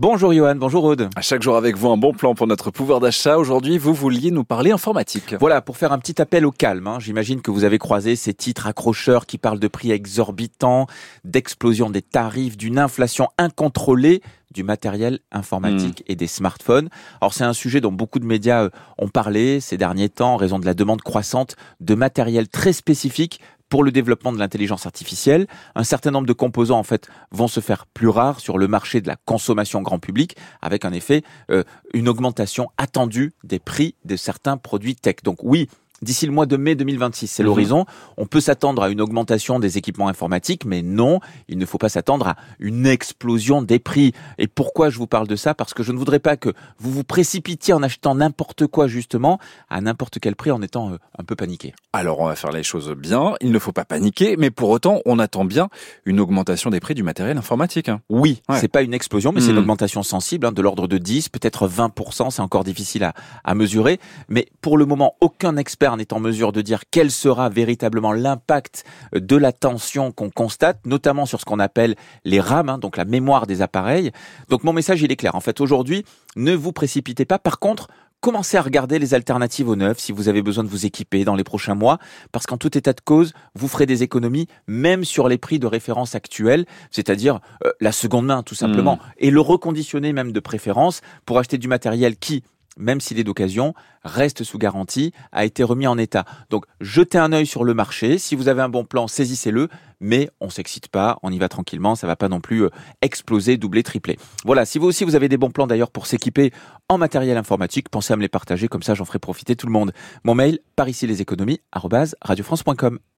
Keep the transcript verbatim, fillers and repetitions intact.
Bonjour Johan, bonjour Aude. À chaque jour avec vous, un bon plan pour notre pouvoir d'achat. Aujourd'hui, vous vouliez nous parler informatique. Voilà, pour faire un petit appel au calme, hein, j'imagine que vous avez croisé ces titres accrocheurs qui parlent de prix exorbitants, d'explosion des tarifs, d'une inflation incontrôlée du matériel informatique mmh. et des smartphones. Alors c'est un sujet dont beaucoup de médias ont parlé ces derniers temps en raison de la demande croissante de matériel très spécifique pour le développement de l'intelligence artificielle. Un certain nombre de composants en fait vont se faire plus rares sur le marché de la consommation grand public, avec en effet euh, une augmentation attendue des prix de certains produits tech. Donc oui, d'ici le mois de mai deux mille vingt-six, c'est mmh. l'horizon. On peut s'attendre à une augmentation des équipements informatiques, mais non, il ne faut pas s'attendre à une explosion des prix. Et pourquoi je vous parle de ça ? Parce que je ne voudrais pas que vous vous précipitiez en achetant n'importe quoi, justement, à n'importe quel prix, en étant euh, un peu paniqué. Alors, on va faire les choses bien. Il ne faut pas paniquer, mais pour autant, on attend bien une augmentation des prix du matériel informatique. Hein. Oui, ouais. C'est pas une explosion, mais mmh. c'est une augmentation sensible, hein, de l'ordre de dix, peut-être vingt pour cent. C'est encore difficile à, à mesurer. Mais pour le moment, aucun expert n'est en mesure de dire quel sera véritablement l'impact de la tension qu'on constate, notamment sur ce qu'on appelle les RAM, hein, donc la mémoire des appareils. Donc mon message, il est clair. En fait, aujourd'hui, ne vous précipitez pas. Par contre, commencez à regarder les alternatives au neuf si vous avez besoin de vous équiper dans les prochains mois, parce qu'en tout état de cause, vous ferez des économies, même sur les prix de référence actuels, c'est-à-dire euh, la seconde main, tout simplement, mmh. et le reconditionner même de préférence pour acheter du matériel qui, même s'il est d'occasion, reste sous garantie, a été remis en état. Donc, jetez un œil sur le marché. Si vous avez un bon plan, saisissez-le. Mais on s'excite pas, on y va tranquillement. Ça va pas non plus exploser, doubler, tripler. Voilà, si vous aussi, vous avez des bons plans d'ailleurs pour s'équiper en matériel informatique, pensez à me les partager. Comme ça, j'en ferai profiter tout le monde. Mon mail, par ici les économies, arobase radiofrance point com.